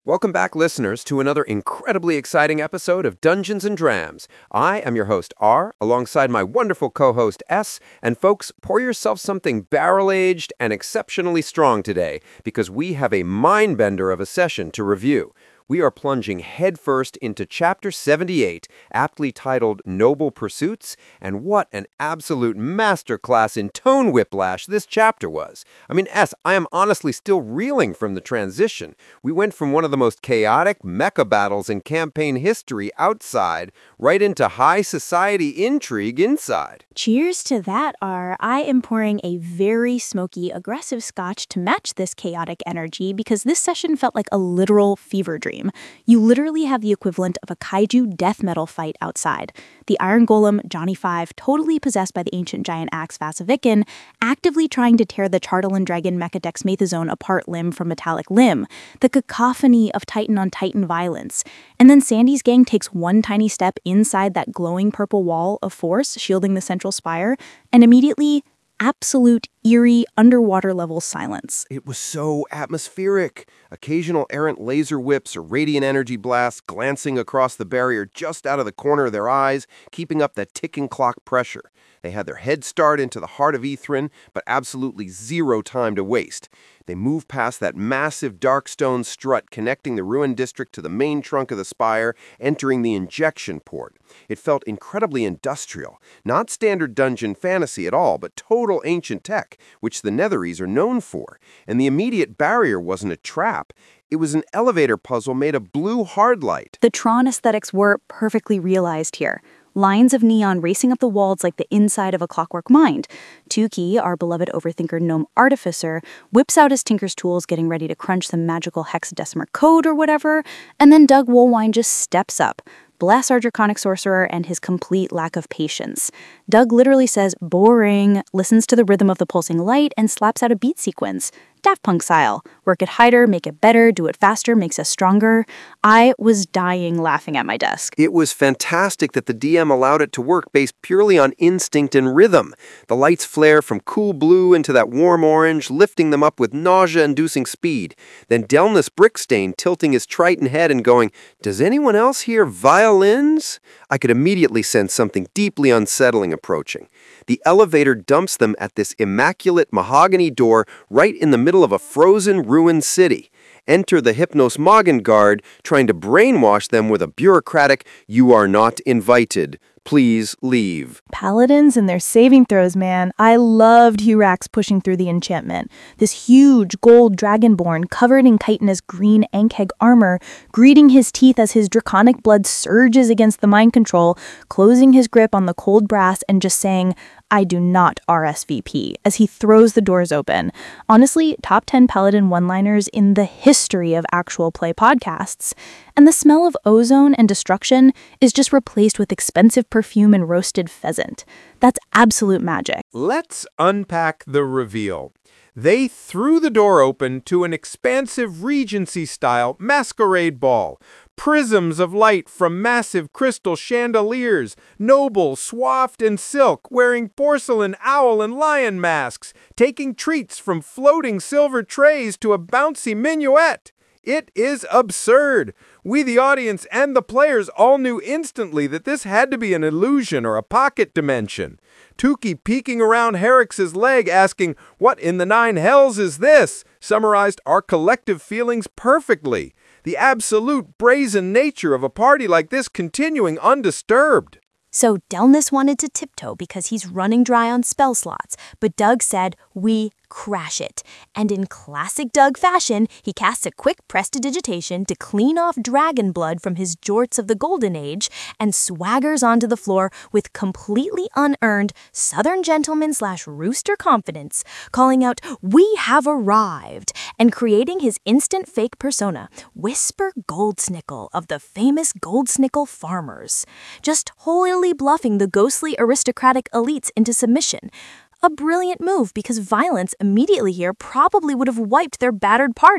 Welcome back, listeners, to another incredibly exciting episode of Dungeons and Drams. I am your host, R, alongside my wonderful co-host, S. And folks, pour yourself something barrel-aged and exceptionally strong today, because we have a mind-bender of a session to review. We are plunging headfirst into Chapter 78, aptly titled Noble Pursuits, and what an absolute masterclass in tone whiplash this chapter was. I mean, I am honestly still reeling from the transition. We went from one of the most chaotic mecha battles in campaign history outside, right into high society intrigue inside. Cheers to that, R. I am pouring a very smoky, aggressive scotch to match this chaotic energy because this session felt like a literal fever dream. You literally have the equivalent of a kaiju death metal fight outside. The Iron Golem, Johnny Five, totally possessed by the ancient giant axe Vasavikin, actively trying to tear the Chartalan dragon Mechadexmathazone apart limb from metallic limb. The cacophony of Titan on Titan violence. And then Sandy's gang takes one tiny step inside that glowing purple wall of force shielding the central spire, and immediately absolute, eerie, underwater-level silence. It was so atmospheric. Occasional errant laser whips or radiant energy blasts glancing across the barrier just out of the corner of their eyes, keeping up that ticking clock pressure. They had their head start into the heart of Ithrin, but absolutely zero time to waste. They moved past that massive dark stone strut connecting the ruined district to the main trunk of the spire, entering the injection port. It felt incredibly industrial, not standard dungeon fantasy at all, but total ancient tech, which the Netherese are known for. And the immediate barrier wasn't a trap. It was an elevator puzzle made of blue hard light. The Tron aesthetics were perfectly realized here. Lines of neon racing up the walls like the inside of a clockwork mind. Tukey, our beloved overthinker gnome artificer, whips out his tinker's tools getting ready to crunch some magical hexadecimal code or whatever, and then Doug Woolwine just steps up. Bless our draconic sorcerer and his complete lack of patience. Doug literally says, boring, listens to the rhythm of the pulsing light, and slaps out a beat sequence. Daft Punk style. Work it harder, make it better, do it faster, makes us stronger. I was dying laughing at my desk. It was fantastic that the DM allowed it to work based purely on instinct and rhythm. The lights flare from cool blue into that warm orange, lifting them up with nausea-inducing speed. Then Delnus Brickstain tilting his Triton head and going, "Does anyone else hear violins?" I could immediately sense something deeply unsettling approaching. The elevator dumps them at this immaculate mahogany door right in the middle of a frozen, ruined city. Enter the Hypnos Moggen guard, trying to brainwash them with a bureaucratic, "You are not invited. Please leave." Paladins and their saving throws, man. I loved Hurax pushing through the enchantment. This huge gold dragonborn covered in chitinous green Ankheg armor, greeting his teeth as his draconic blood surges against the mind control, closing his grip on the cold brass and just saying, "I do not RSVP," as he throws the doors open. Honestly, top 10 Paladin one-liners in the history of actual play podcasts. And the smell of ozone and destruction is just replaced with expensive perfume and roasted pheasant. That's absolute magic. Let's unpack the reveal. They threw the door open to an expansive Regency-style masquerade ball. Prisms of light from massive crystal chandeliers, nobles swathed in silk, wearing porcelain owl and lion masks, taking treats from floating silver trays to a bouncy minuet. It is absurd. We, the audience, and the players all knew instantly that this had to be an illusion or a pocket dimension. Tukey peeking around Herrix's leg asking, "What in the nine hells is this?" summarized our collective feelings perfectly. The absolute brazen nature of a party like this continuing undisturbed. So Delnus wanted to tiptoe because he's running dry on spell slots, but Doug said, "We crash it." And in classic Doug fashion, he casts a quick prestidigitation to clean off dragon blood from his jorts of the Golden Age and swaggers onto the floor with completely unearned Southern gentleman/rooster confidence, calling out, "We have arrived," and creating his instant fake persona, Whisper Goldsnickle of the famous Goldsnickle farmers, just wholly bluffing the ghostly aristocratic elites into submission. A brilliant move because violence immediately here probably would have wiped their battered party.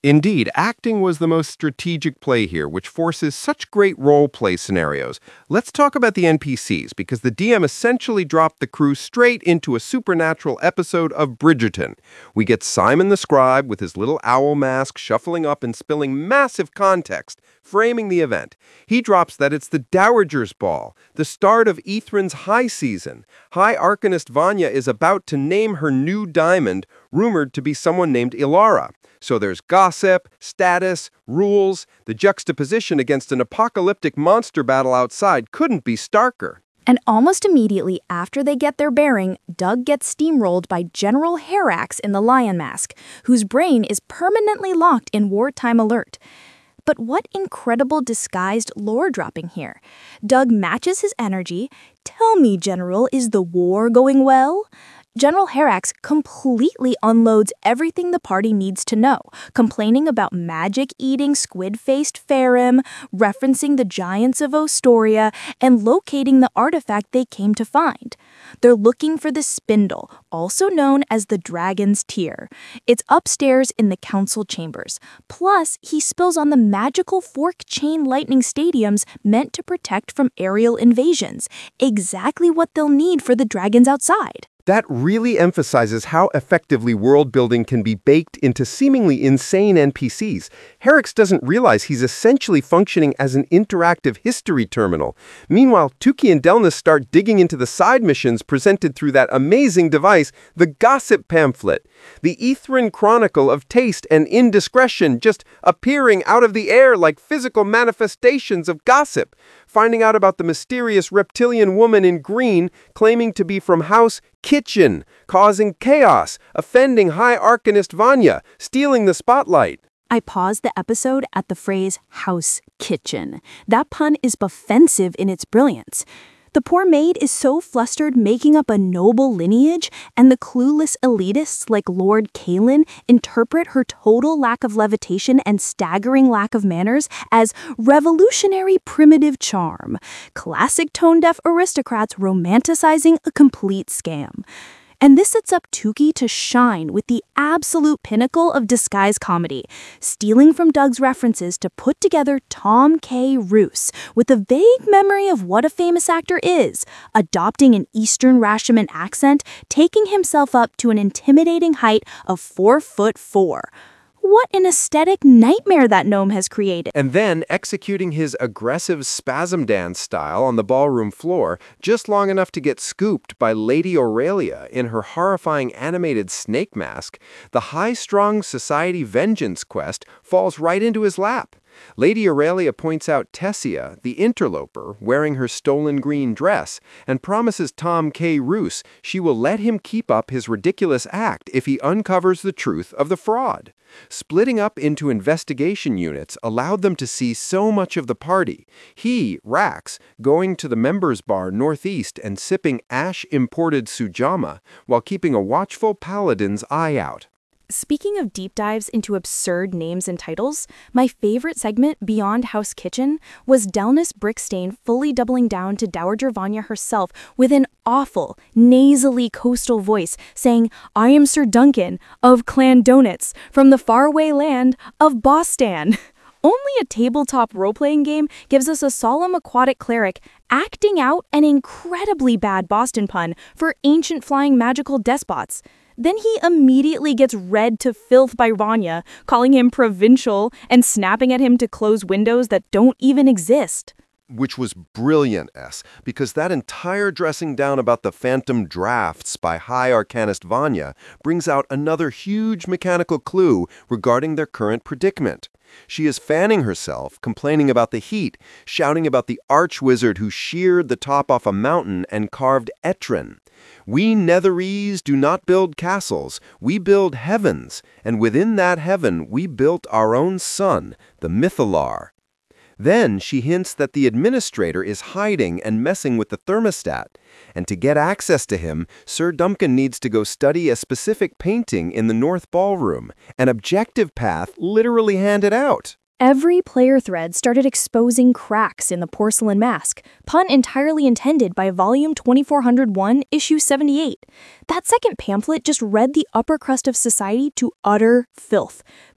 Indeed, acting was the most strategic play here, which forces such great role-play scenarios. Let's talk about the NPCs, because the DM essentially dropped the crew straight into a supernatural episode of Bridgerton. We get Simon the Scribe with his little owl mask shuffling up and spilling massive context, framing the event. He drops that it's the Dowager's Ball, the start of Ithran's high season. High Arcanist Vanya is about to name her new diamond, rumored to be someone named Ilara. So there's gossip, status, rules. The juxtaposition against an apocalyptic monster battle outside couldn't be starker. And almost immediately after they get their bearing, Doug gets steamrolled by General Herax in the Lion Mask, whose brain is permanently locked in wartime alert. But what incredible disguised lore dropping here. Doug matches his energy. Tell me, General, is the war going well? General Herax completely unloads everything the party needs to know, complaining about magic-eating squid-faced Farim, referencing the giants of Ostoria, and locating the artifact they came to find. They're looking for the spindle, also known as the Dragon's Tear. It's upstairs in the council chambers. Plus, he spills on the magical fork-chain lightning stadiums meant to protect from aerial invasions, exactly what they'll need for the dragons outside. That really emphasizes how effectively world building can be baked into seemingly insane NPCs. Herax doesn't realize he's essentially functioning as an interactive history terminal. Meanwhile, Tukey and Delnus start digging into the side missions presented through that amazing device, the Gossip Pamphlet. The Ithran Chronicle of taste and indiscretion just appearing out of the air like physical manifestations of gossip. Finding out about the mysterious reptilian woman in green claiming to be from House Kitchen, causing chaos, offending High Arcanist Vanya, stealing the spotlight. I paused the episode at the phrase House Kitchen. That pun is offensive in its brilliance. The poor maid is so flustered making up a noble lineage, and the clueless elitists like Lord Kalen interpret her total lack of levitation and staggering lack of manners as revolutionary primitive charm. Classic tone-deaf aristocrats romanticizing a complete scam. And this sets up Tukey to shine with the absolute pinnacle of disguise comedy, stealing from Doug's references to put together Tom K. Roos with a vague memory of what a famous actor is, adopting an Eastern Rashomon accent, taking himself up to an intimidating height of 4'4". What an aesthetic nightmare that gnome has created. And then executing his aggressive spasm dance style on the ballroom floor just long enough to get scooped by Lady Aurelia in her horrifying animated snake mask, the high-strung society vengeance quest falls right into his lap. Lady Aurelia points out Tessia, the interloper, wearing her stolen green dress, and promises Tom K. Roos she will let him keep up his ridiculous act if he uncovers the truth of the fraud. Splitting up into investigation units allowed them to see so much of the party. He, Rax, going to the members' bar northeast and sipping ash-imported Sujama while keeping a watchful paladin's eye out. Speaking of deep dives into absurd names and titles, my favorite segment beyond House Kitchen was Delnus Brickstain fully doubling down to Dowager Vanya herself with an awful, nasally coastal voice saying, "I am Sir Duncan of Clan Donuts from the faraway land of Boston." Only a tabletop role-playing game gives us a solemn aquatic cleric acting out an incredibly bad Boston pun for ancient flying magical despots. Then he immediately gets read to filth by Vanya, calling him provincial and snapping at him to close windows that don't even exist. Which was brilliant, because that entire dressing down about the phantom drafts by High Arcanist Vanya brings out another huge mechanical clue regarding their current predicament. She is fanning herself, complaining about the heat, shouting about the arch-wizard who sheared the top off a mountain and carved Etrin. We Netherese do not build castles, we build heavens, and within that heaven we built our own sun, the Mythalar. Then she hints that the administrator is hiding and messing with the thermostat, and to get access to him, Sir Duncan needs to go study a specific painting in the North Ballroom, an objective path literally handed out. Every player thread started exposing cracks in the porcelain mask, pun entirely intended by Volume 2401, Issue 78. That second pamphlet just read the upper crust of society to utter filth.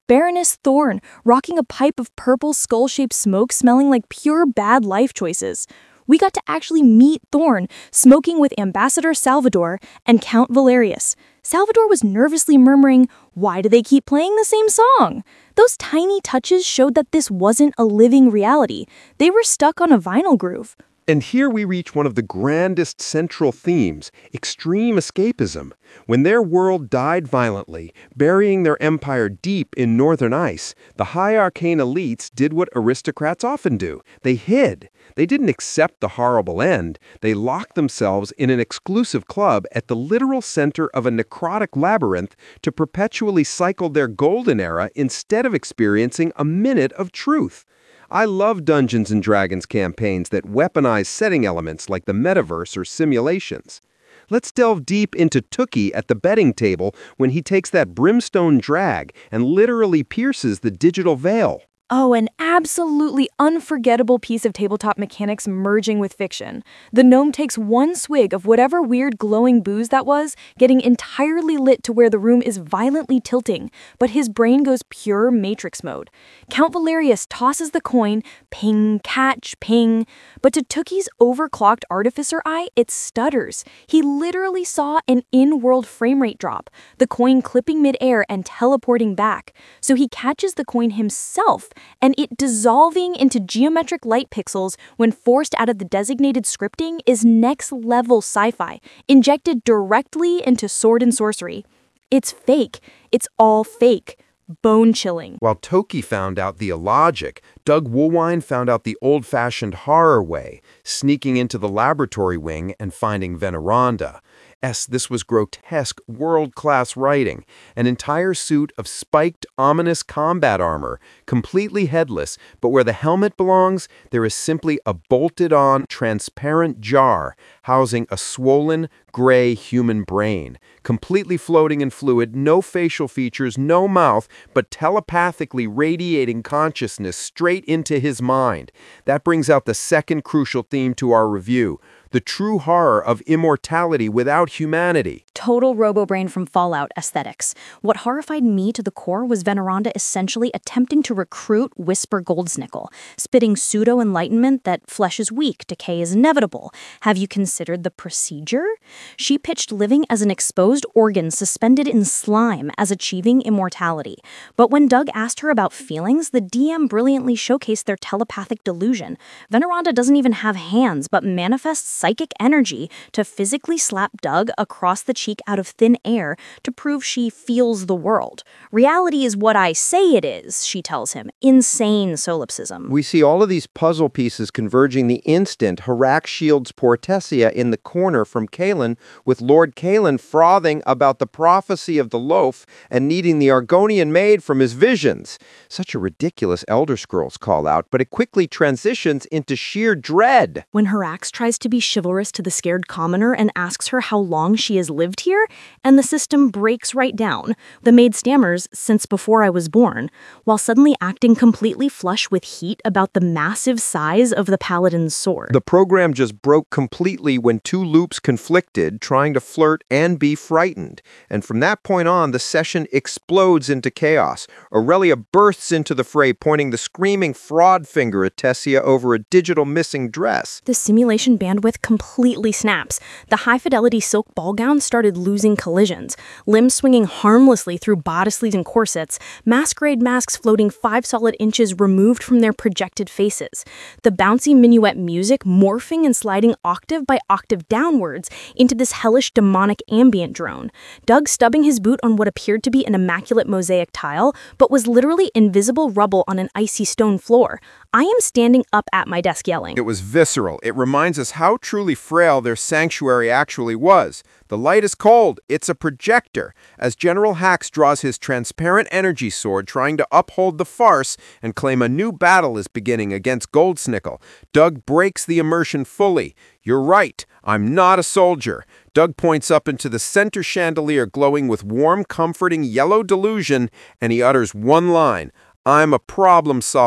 Baroness Thorn, rocking a pipe of purple skull-shaped smoke smelling like pure bad life choices. We got to actually meet Thorn, smoking with Ambassador Salvador and Count Valerius. Salvador was nervously murmuring, "Why do they keep playing the same song?" Those tiny touches showed that this wasn't a living reality. They were stuck on a vinyl groove. And here we reach one of the grandest central themes, extreme escapism. When their world died violently, burying their empire deep in northern ice, the high arcane elites did what aristocrats often do. They hid. They didn't accept the horrible end. They locked themselves in an exclusive club at the literal center of a necrotic labyrinth to perpetually cycle their golden era instead of experiencing a minute of truth. I love Dungeons & Dragons campaigns that weaponize setting elements like the metaverse or simulations. Let's delve deep into Tookie at the betting table when he takes that brimstone drag and literally pierces the digital veil. Oh, an absolutely unforgettable piece of tabletop mechanics merging with fiction. The gnome takes one swig of whatever weird glowing booze that was, getting entirely lit to where the room is violently tilting, but his brain goes pure Matrix mode. Count Valerius tosses the coin, ping, catch, ping, but to Tookie's overclocked artificer eye, it stutters. He literally saw an in-world frame rate drop, the coin clipping midair and teleporting back. So he catches the coin himself, and it dissolving into geometric light pixels when forced out of the designated scripting is next-level sci-fi, injected directly into Sword and Sorcery. It's fake. It's all fake. Bone-chilling. While Toki found out the illogic, Doug Woolwine found out the old-fashioned horror way, sneaking into the laboratory wing and finding Veneranda. This was grotesque, world-class writing. An entire suit of spiked, ominous combat armor, completely headless, but where the helmet belongs, there is simply a bolted-on, transparent jar housing a swollen, gray human brain, completely floating in fluid, no facial features, no mouth, but telepathically radiating consciousness straight into his mind. That brings out the second crucial theme to our review: the true horror of immortality without humanity. Total RoboBrain from Fallout aesthetics. What horrified me to the core was Veneranda essentially attempting to recruit Whisper Goldsnickel, spitting pseudo-enlightenment that flesh is weak, decay is inevitable. Have you considered the procedure? She pitched living as an exposed organ suspended in slime as achieving immortality. But when Doug asked her about feelings, the DM brilliantly showcased their telepathic delusion. Veneranda doesn't even have hands, but manifests psychic energy to physically slap Doug across the cheek out of thin air to prove she feels the world. Reality is what I say it is, she tells him. Insane solipsism. We see all of these puzzle pieces converging the instant Harak shields Portesia in the corner from Kalen, with Lord Kalen frothing about the prophecy of the loaf and needing the Argonian maid from his visions. Such a ridiculous Elder Scrolls call-out, but it quickly transitions into sheer dread. When Harax tries to be chivalrous to the scared commoner and asks her how long she has lived here, and the system breaks right down. The maid stammers, "Since before I was born," while suddenly acting completely flush with heat about the massive size of the paladin's sword. The program just broke completely when two loops conflicted, trying to flirt and be frightened. And from that point on, the session explodes into chaos. Aurelia bursts into the fray, pointing the screaming fraud finger at Tessia over a digital missing dress. The simulation bandwidth completely snaps. The high-fidelity silk ball gown started losing collisions, limbs swinging harmlessly through bodicelles and corsets, masquerade masks floating 5 solid inches removed from their projected faces. The bouncy minuet music morphing and sliding octave by octave downwards into this hellish demonic ambient drone. Doug stubbing his boot on what appeared to be an immaculate mosaic tile, but was literally invisible rubble on an icy stone floor. I am standing up at my desk yelling. It was visceral. It reminds us how truly frail their sanctuary actually was. The light is cold. It's a projector. As General Hax draws his transparent energy sword, trying to uphold the farce and claim a new battle is beginning against Goldsnickel, Doug breaks the immersion fully. "You're right. I'm not a soldier." Doug points up into the center chandelier glowing with warm, comforting yellow delusion, and he utters one line: "I'm a problem solver."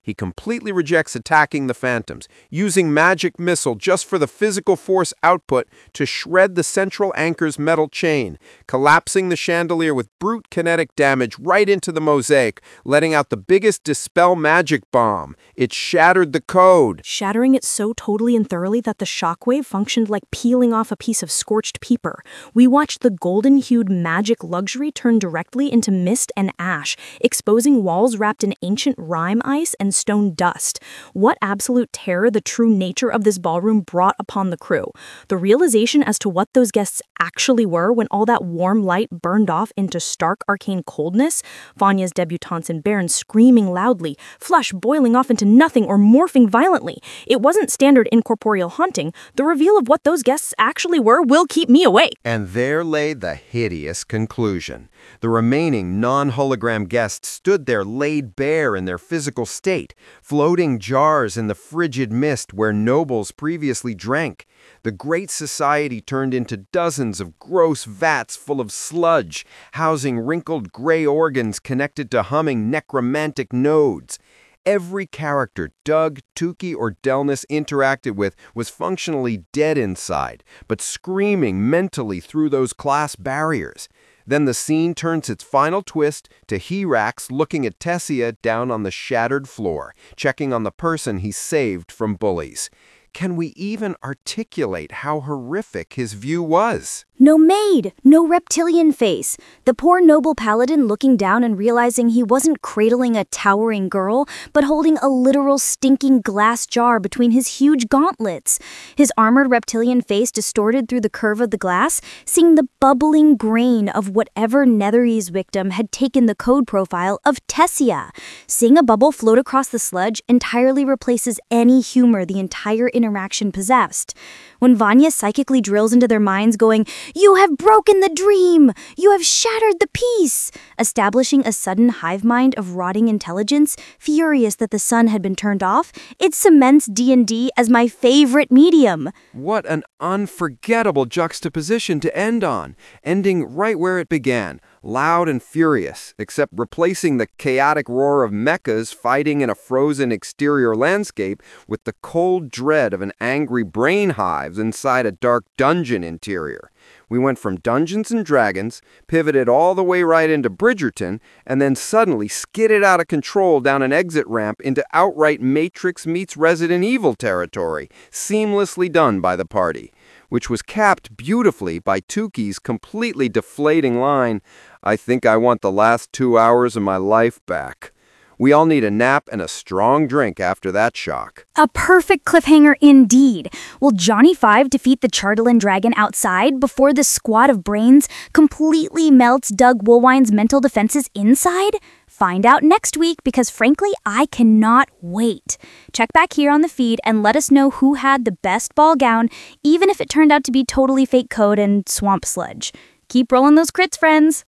He completely rejects attacking the Phantoms, using Magic Missile just for the physical force output to shred the central anchor's metal chain, collapsing the chandelier with brute kinetic damage right into the mosaic, letting out the biggest Dispel Magic bomb. It shattered the code. Shattering it so totally and thoroughly that the shockwave functioned like peeling off a piece of scorched paper. We watched the golden-hued magic luxury turn directly into mist and ash, exposing walls wrapped in ancient rime ice and stone dust. What absolute terror the true nature of this ballroom brought upon the crew. The realization as to what those guests actually were when all that warm light burned off into stark arcane coldness, Vanya's debutantes and Baron screaming loudly, flesh boiling off into nothing or morphing violently. It wasn't standard incorporeal haunting. The reveal of what those guests actually were will keep me awake. And there lay the hideous conclusion. The remaining non-hologram guests stood there laid bare in their physical state, floating jars in the frigid mist where nobles previously drank. The great society turned into dozens of gross vats full of sludge, housing wrinkled gray organs connected to humming necromantic nodes. Every character Doug, Tukey, or Delness interacted with was functionally dead inside, but screaming mentally through those class barriers. Then the scene turns its final twist to Hirax looking at Tessia down on the shattered floor, checking on the person he saved from bullies. Can we even articulate how horrific his view was? No maid, no reptilian face. The poor noble paladin looking down and realizing he wasn't cradling a towering girl, but holding a literal stinking glass jar between his huge gauntlets. His armored reptilian face distorted through the curve of the glass, seeing the bubbling grain of whatever Netherese victim had taken the code profile of Tessia. Seeing a bubble float across the sludge entirely replaces any humor the entire interaction possessed. When Vanya psychically drills into their minds going, "You have broken the dream! You have shattered the peace!" establishing a sudden hive mind of rotting intelligence, furious that the sun had been turned off, it cements D&D as my favorite medium. What an unforgettable juxtaposition to end on, ending right where it began, loud and furious, except replacing the chaotic roar of mechas fighting in a frozen exterior landscape with the cold dread of an angry brain hive inside a dark dungeon interior. We went from Dungeons and Dragons, pivoted all the way right into Bridgerton, and then suddenly skidded out of control down an exit ramp into outright Matrix meets Resident Evil territory, seamlessly done by the party, which was capped beautifully by Tukey's completely deflating line, "I think I want the last 2 hours of my life back." We all need a nap and a strong drink after that shock. A perfect cliffhanger indeed. Will Johnny Five defeat the Chardelin dragon outside before this squad of brains completely melts Doug Woolwine's mental defenses inside? Find out next week because frankly, I cannot wait. Check back here on the feed and let us know who had the best ball gown, even if it turned out to be totally fake code and swamp sludge. Keep rolling those crits, friends.